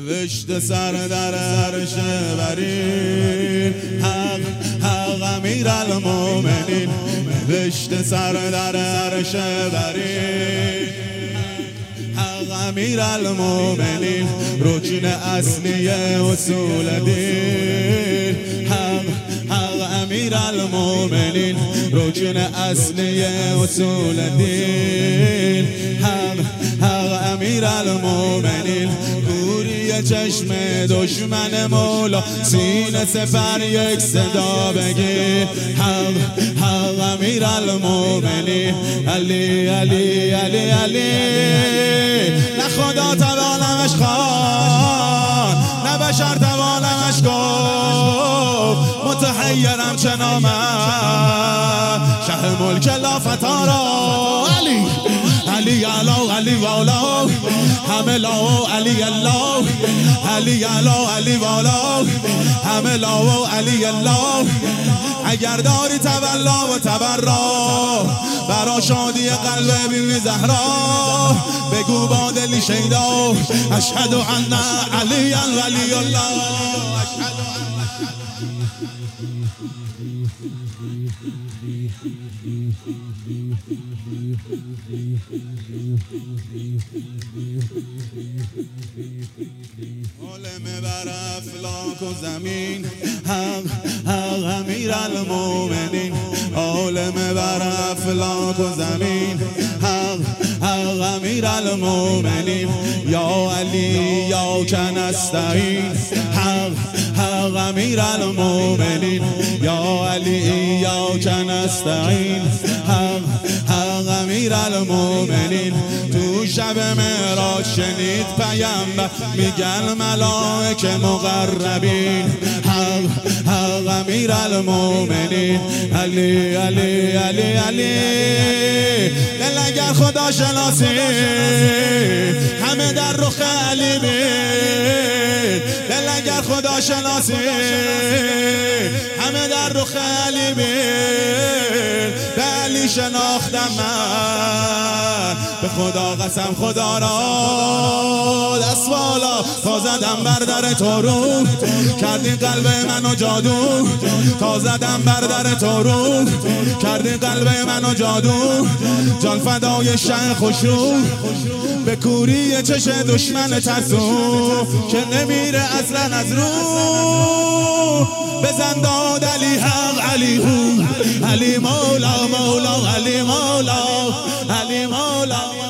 نوشته سر در عرش برین حق امیرالمومنین نوشته سر در عرش برین حق امیرالمومنین رکن اصلی اصول دین حق امیرالمومنین رکن اصلی اصول دین حق امیرالمومنین کوری چشم دشمن مولا سینه سپر یک صدا بگیر حق امیرالمومنین علی علی علی علی. نه خدا توانمش خوان نه بشر توانمش گفت متحیرم چه نامم شه ملک لافتارا علی علی علا علی والا همه لا علی الله علی علا علی والا همه لا علی الله. اگر داری تولا و تبرا برا شادی قلب بیبی زهرا بگو با دلی شیدا اشهد ان علی ولی الله اشهد عالم بر افلاک و زمین حق امیرالمومنین عالم بر افلاک و زمین حق امیرالمومنین یا علی یا کنستعین حق امیرالمومنین یا علی یا کنستعین حق امیرالمومنین. تو شب معراج شنید پیامبر میگن ملائکه مقربین حق امیرالمومنین علی علی علی علی. دل اگر خدا شناسی همه در رخ علی بین دل اگر خدا شناسی همه در رخ علی بین به علی شناختم من به خدا قسم خدا را دست بالا تا زدم بر در تو رو کردی قلب منو جادو تا زدم بر در تو رو کردی قلب منو جادو جان فدای شه خوشو به کوری چش دشمن ترسو که نمیره اصلا از رو بزن داد علی حق علی هو علی مولا مولا علی مولا علی مولا.